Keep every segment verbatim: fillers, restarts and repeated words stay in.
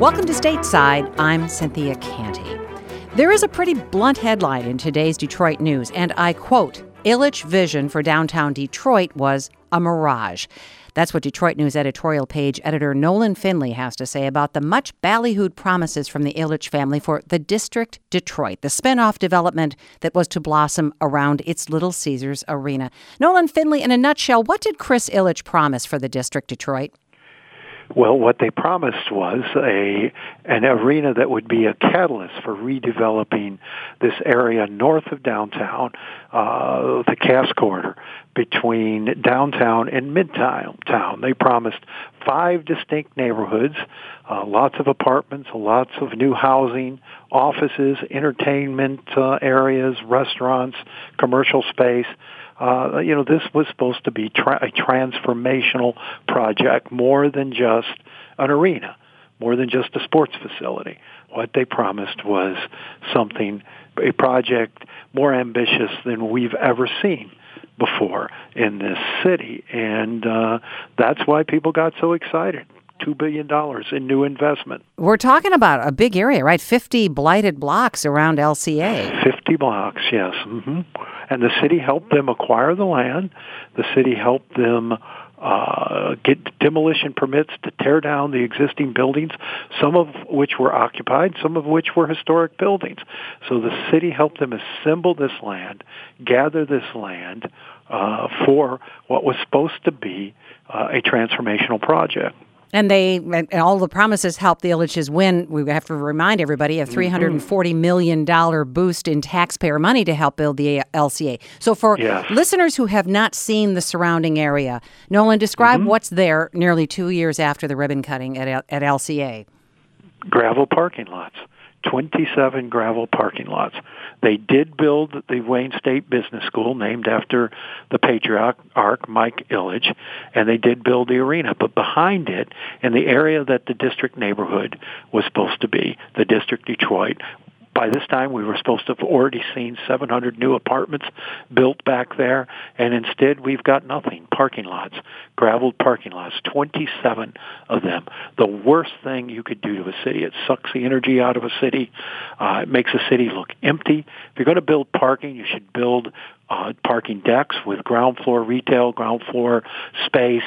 Welcome to Stateside. I'm Cynthia Canty. There is a pretty blunt headline in today's Detroit news, and I quote, Ilitch vision for downtown Detroit was a mirage. That's what Detroit News editorial page editor Nolan Finley has to say about the much ballyhooed promises from the Ilitch family for the District Detroit, the spinoff development that was to blossom around its Little Caesars Arena. Nolan Finley, in a nutshell, what did Chris Ilitch promise for the District Detroit? Well, what they promised was a an arena that would be a catalyst for redeveloping this area north of downtown, uh, the Cass Corridor, between downtown and midtown. Town. They promised five distinct neighborhoods, uh, lots of apartments, lots of new housing, offices, entertainment uh, areas, restaurants, commercial space. Uh, you know, this was supposed to be tra- a transformational project, more than just an arena, more than just a sports facility. What they promised was something, a project more ambitious than we've ever seen before in this city. And uh, that's why people got so excited. two billion dollars in new investment. We're talking about a big area, right? fifty blighted blocks around L C A. fifty blocks, yes. Mm-hmm. And the city helped them acquire the land. The city helped them uh, get demolition permits to tear down the existing buildings, some of which were occupied, some of which were historic buildings. So the city helped them assemble this land, gather this land uh, for what was supposed to be uh, a transformational project. And they and all the promises helped the Ilitches win. We have to remind everybody a three hundred forty million dollars boost in taxpayer money to help build the L C A. So for yes. listeners who have not seen the surrounding area, Nolan, describe mm-hmm. what's there nearly two years after the ribbon cutting at at L C A. Gravel parking lots. twenty-seven gravel parking lots. They did build the Wayne State Business School, named after the patriarch, Mike Ilitch, and they did build the arena. But behind it, in the area that the district neighborhood was supposed to be, the District Detroit, by this time, we were supposed to have already seen seven hundred new apartments built back there, and instead we've got nothing. Parking lots, graveled parking lots, twenty-seven of them. The worst thing you could do to a city. It sucks the energy out of a city. Uh, it makes a city look empty. If you're going to build parking, you should build uh, parking decks with ground floor retail, ground floor space,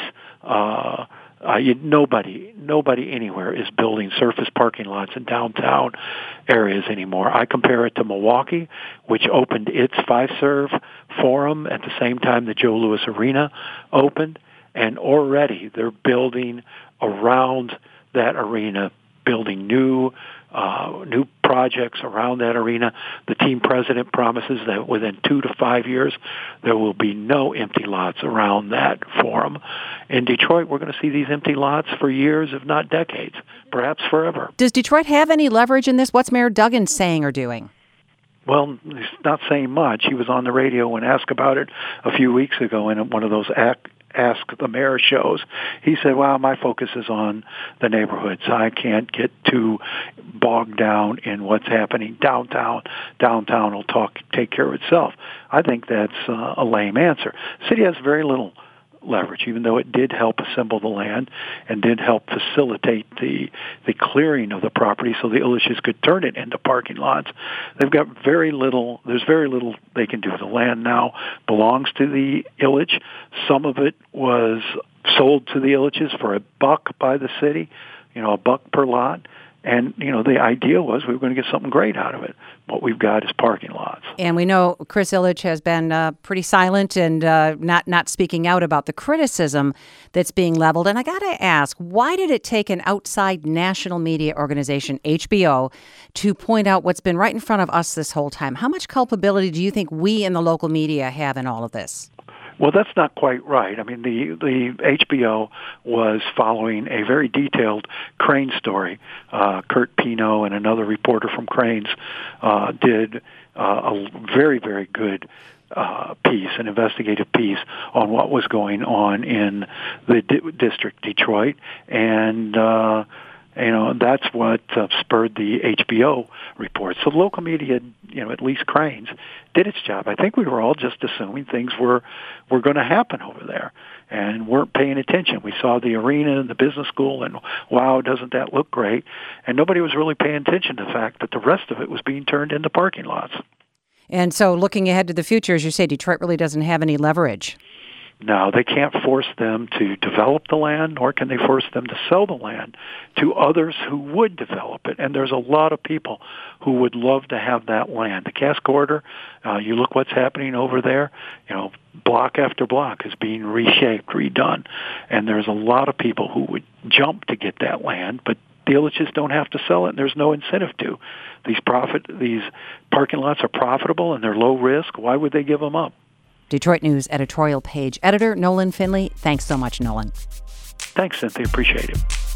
uh Uh, you, nobody, nobody anywhere is building surface parking lots in downtown areas anymore. I compare it to Milwaukee, which opened its Fiserv Forum at the same time the Joe Louis Arena opened, and already they're building around that arena, building new uh, new projects around that arena. The team president promises that within two to five years, there will be no empty lots around that forum. In Detroit, we're going to see these empty lots for years, if not decades, perhaps forever. Does Detroit have any leverage in this? What's Mayor Duggan saying or doing? Well, he's not saying much. He was on the radio and asked about it a few weeks ago in one of those act Ask the Mayor shows. He said, well, my focus is on the neighborhoods. I can't get too bogged down in what's happening downtown. Downtown will talk, take care of itself. I think that's uh, a lame answer. The city has very little leverage, even though it did help assemble the land and did help facilitate the the clearing of the property so the Ilitches could turn it into parking lots. They've got very little, there's very little they can do. The land now belongs to the Ilitch. Some of it was sold to the Ilitches for a buck by the city, you know, a buck per lot. And, you know, the idea was we were going to get something great out of it. What we've got is parking lots. And we know Chris Ilitch has been uh, pretty silent and uh, not, not speaking out about the criticism that's being leveled. And I got to ask, why did it take an outside national media organization, H B O, to point out what's been right in front of us this whole time? How much culpability do you think we in the local media have in all of this? Well, that's not quite right. I mean, the the H B O was following a very detailed Crane story. Uh, Kurt Pino and another reporter from Cranes uh, did uh, a very, very good uh, piece, an investigative piece on what was going on in the di- district Detroit, and uh, You know, and that's what uh, spurred the H B O report. So local media, you know, at least Crain's, did its job. I think we were all just assuming things were were going to happen over there and weren't paying attention. We saw the arena and the business school, and wow, doesn't that look great? And nobody was really paying attention to the fact that the rest of it was being turned into parking lots. And so looking ahead to the future, as you say, Detroit really doesn't have any leverage. No, they can't force them to develop the land, nor can they force them to sell the land to others who would develop it. And there's a lot of people who would love to have that land. The Cass Corridor, uh, you look what's happening over there, you know, block after block is being reshaped, redone. And there's a lot of people who would jump to get that land, but the Ilitches don't have to sell it, and there's no incentive to. These profit, these parking lots are profitable, and they're low risk. Why would they give them up? Detroit News editorial page editor Nolan Finley. Thanks so much, Nolan. Thanks, Cynthia. Appreciate it.